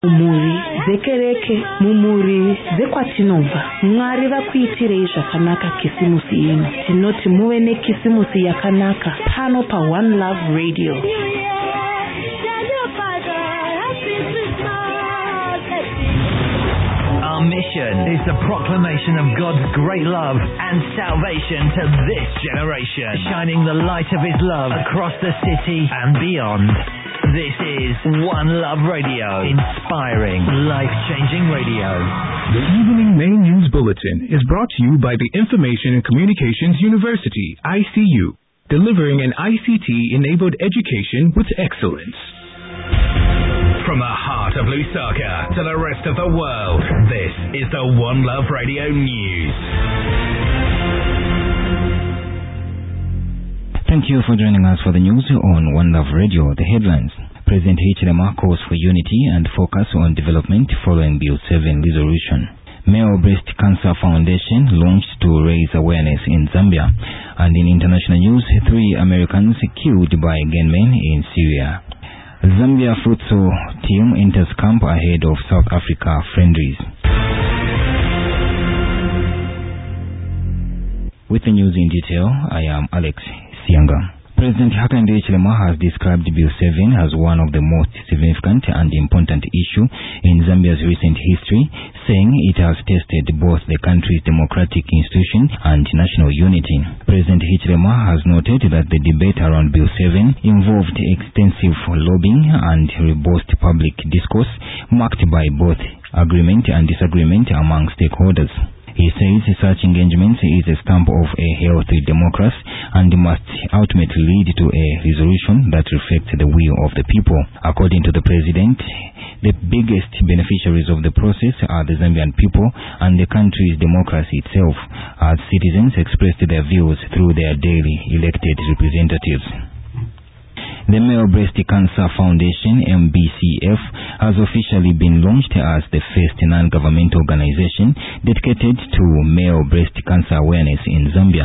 Muri zekereke mumuri zekwatinobva Mwari vakuitirei zvakanaka kisimusi ino. Tinoti muve nekisimusi yakanaka pano pa One Love Radio. Our mission is the proclamation of God's great love and salvation to this generation, shining the light of His love across the city and beyond. This is One Love Radio, inspiring, life-changing radio. The Evening Main News Bulletin is brought to you by the Information and Communications University, ICU, delivering an ICT-enabled education with excellence. From the heart of Lusaka to the rest of the world, this is the One Love Radio News. Thank you for joining us for the news on One Love Radio. The headlines. President Hichilema calls for unity and focus on development following Bill 7 resolution. Male Breast Cancer Foundation launched to raise awareness in Zambia. And in international news, 3 Americans killed by gunmen in Syria. Zambia futsal team enters camp ahead of South Africa friendlies. With the news in detail, I am Alex Sianga. President Hakainde Hichilema has described Bill 7 as one of the most significant and important issues in Zambia's recent history, saying it has tested both the country's democratic institutions and national unity. President Hichilema has noted that the debate around Bill 7 involved extensive lobbying and robust public discourse, marked by both agreement and disagreement among stakeholders. He says such engagement is a stamp of a healthy democracy and must ultimately lead to a resolution that reflects the will of the people. According to the president, the biggest beneficiaries of the process are the Zambian people and the country's democracy itself, as citizens expressed their views through their daily elected representatives. The Male Breast Cancer Foundation, MBCF, has officially been launched as the first non-governmental organization dedicated to male breast cancer awareness in Zambia.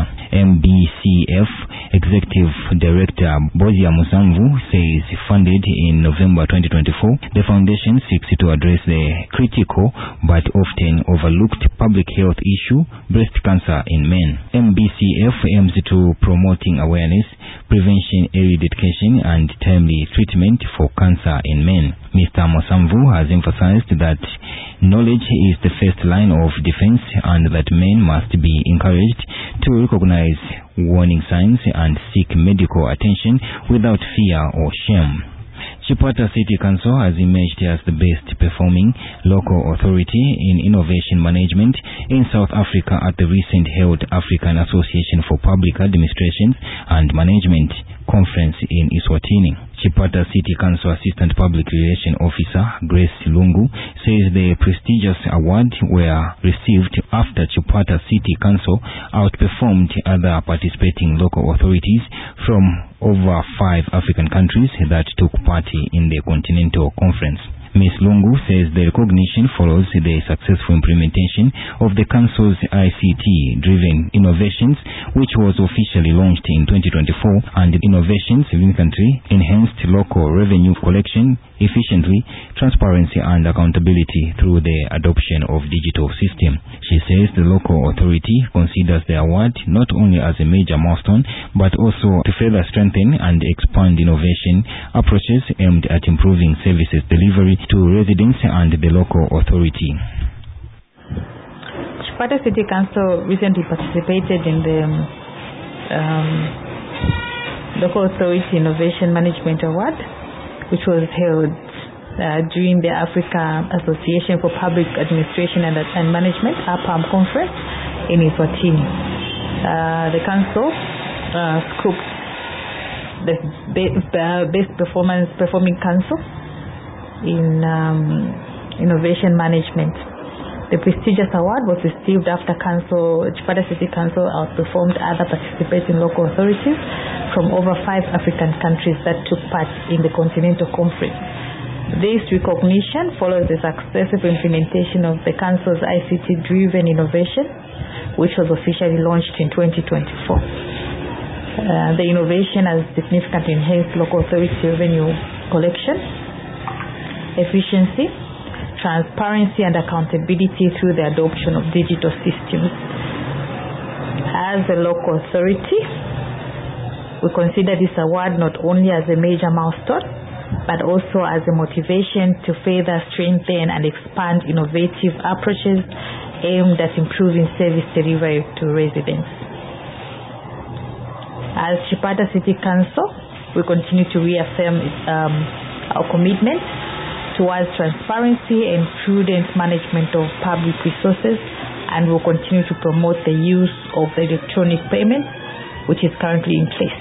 MBCF Executive Director Bozia Musamvu says, funded in November 2024, the foundation seeks to address the critical but often overlooked public health issue, breast cancer in men. MBCF aims to promoting awareness, prevention, early detection, and timely treatment for cancer in men. Mr. Musamvu has emphasized that knowledge is the first line of defense and that men must be encouraged to recognize warning signs and seek medical attention without fear or shame. Chipata City Council has emerged as the best performing local authority in innovation management in South Africa at the recent held African Association for Public Administrations and Management conference in Eswatini. Chipata City Council Assistant Public Relations Officer Grace Lungu says the prestigious award were received after Chipata City Council outperformed other participating local authorities from over 5 African countries that took part in the Continental Conference. Ms. Lungu says the recognition follows the successful implementation of the Council's ICT-driven innovations, which was officially launched in 2024, and innovations significantly enhanced local revenue collection efficiently, transparency, and accountability through the adoption of digital system. She says the local authority considers the award not only as a major milestone, but also to further strengthen and expand innovation approaches aimed at improving services delivery to residents and the local authority. Chipata City Council recently participated in the Local Authority Innovation Management Award, which was held during the Africa Association for Public Administration and Management (APAM) conference in Eswatini. The council scooped the best performing council in innovation management. The prestigious award was received after Chipata City Council outperformed other participating local authorities from over 5 African countries that took part in the Continental Conference. This recognition follows the successful implementation of the Council's ICT-driven innovation, which was officially launched in 2024. The innovation has significantly enhanced local authority revenue collection, efficiency, transparency and accountability through the adoption of digital systems. As a local authority, we consider this award not only as a major milestone, but also as a motivation to further strengthen and expand innovative approaches aimed at improving service delivery to residents. As Chipata City Council, we continue to reaffirm our commitment towards transparency and prudent management of public resources, and will continue to promote the use of electronic payment, which is currently in place.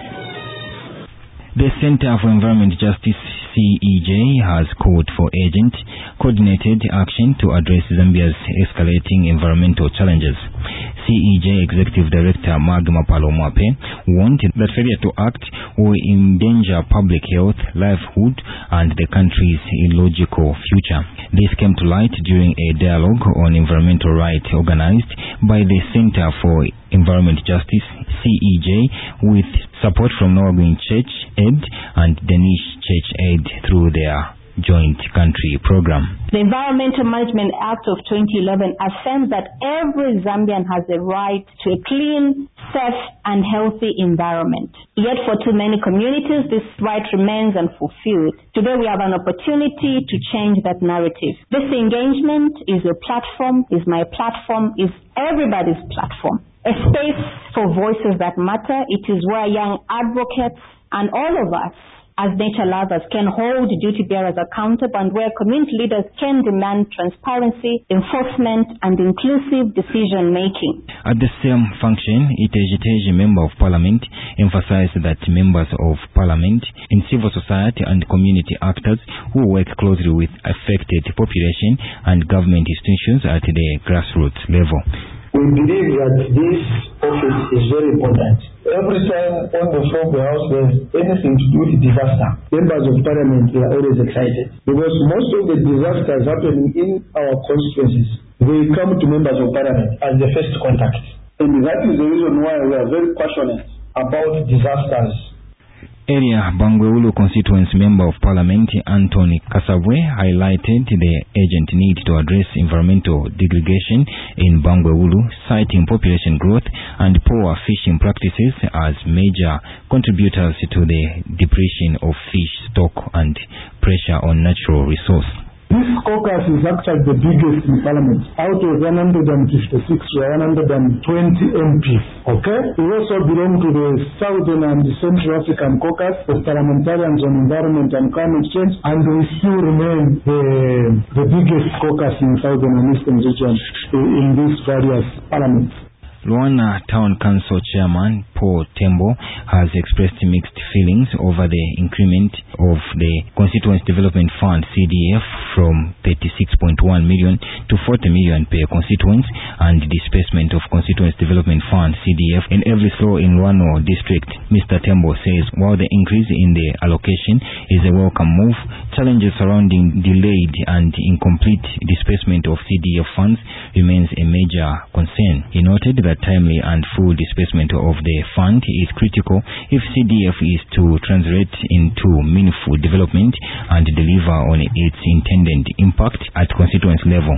The Center for Environment Justice, CEJ, has called for urgent, coordinated action to address Zambia's escalating environmental challenges. CEJ Executive Director Magma Palomwape warned that failure to act will endanger public health, livelihood, and the country's ecological future. This came to light during a dialogue on environmental rights organized by the Center for Environment Justice, CEJ, with support from Norwegian Church Aid and Danish Church Aid through their joint country program. The Environmental Management Act of 2011 affirms that every Zambian has a right to a clean, safe, and healthy environment. Yet for too many communities, this right remains unfulfilled. Today we have an opportunity to change that narrative. This engagement is a platform, is my platform, is everybody's platform. A space for voices that matter. It is where young advocates and all of us as nature lovers can hold duty bearers accountable, and where community leaders can demand transparency, enforcement, and inclusive decision making. At the same function, Iteji Member of Parliament emphasized that members of Parliament in civil society and community actors who work closely with affected population and government institutions at the grassroots level. We believe that this office is very important. Every time on the floor of the House there's anything to do with disaster, members of Parliament are always excited, because most of the disasters happening in our constituencies, they come to members of Parliament as the first contact. And that is the reason why we are very passionate about disasters. Earlier, Bangweulu constituency Member of Parliament Anthony Kasabwe highlighted the urgent need to address environmental degradation in Bangweulu, citing population growth and poor fishing practices as major contributors to the depletion of fish stock and pressure on natural resources. This caucus is actually the biggest in Parliament. Out of 156, we are 120 MPs. Okay? We also belong to the Southern and Central African Caucus of Parliamentarians on Environment and Climate Change, and we still remain the biggest caucus in Southern and Eastern regions in these various parliaments. Luana Town Council Chairman Paul Tembo has expressed mixed feelings over the increment of the Constituency Development Fund CDF from 36.1 million to 40 million per constituency, and disbursement of Constituency Development Fund CDF in every floor in Luano district. Mr. Tembo says while the increase in the allocation is a welcome move, challenges surrounding delayed and incomplete disbursement of CDF funds remains a major concern. He noted that timely and full disbursement of the fund is critical if CDF is to translate into meaningful development and deliver on its intended impact at constituency level.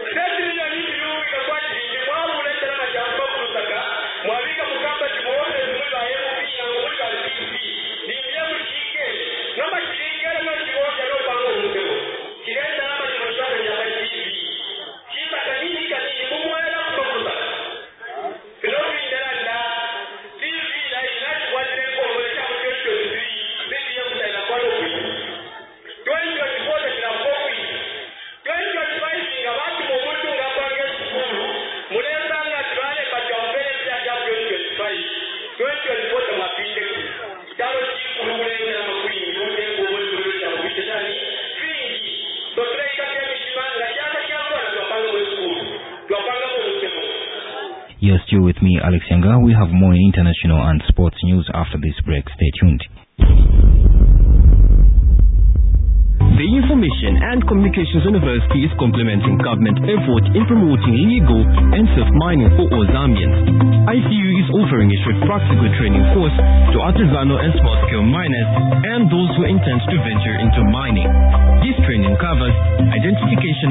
You're still with me, Alex Yanga. We have more international and sports news after this break. Stay tuned. The Information and Communications University is complementing government effort in promoting legal and safe mining for all Zambians. ICU is offering a short practical training course to artisanal and small-scale miners and those who intend to venture into mining. This training covers identification